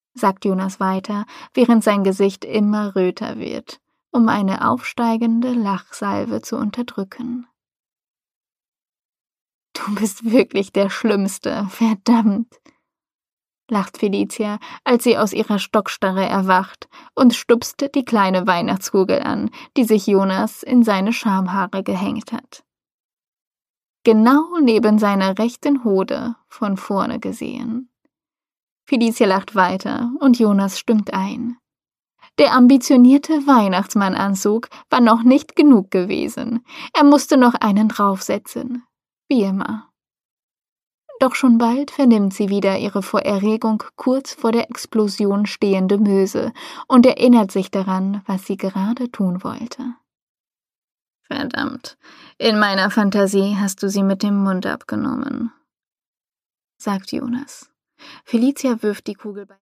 sagt Jonas weiter, während sein Gesicht immer röter wird, um eine aufsteigende Lachsalve zu unterdrücken. »Du bist wirklich der Schlimmste, verdammt«, lacht Felicia, als sie aus ihrer Stockstarre erwacht und stupst die kleine Weihnachtskugel an, die sich Jonas in seine Schamhaare gehängt hat. Genau neben seiner rechten Hode, von vorne gesehen. Felicia lacht weiter und Jonas stimmt ein. Der ambitionierte Weihnachtsmannanzug war noch nicht genug gewesen. Er musste noch einen draufsetzen. Wie immer. Doch schon bald vernimmt sie wieder ihre vor Erregung kurz vor der Explosion stehende Möse und erinnert sich daran, was sie gerade tun wollte. »Verdammt, in meiner Fantasie hast du sie mit dem Mund abgenommen«, sagt Jonas. Felicia wirft die Kugel bei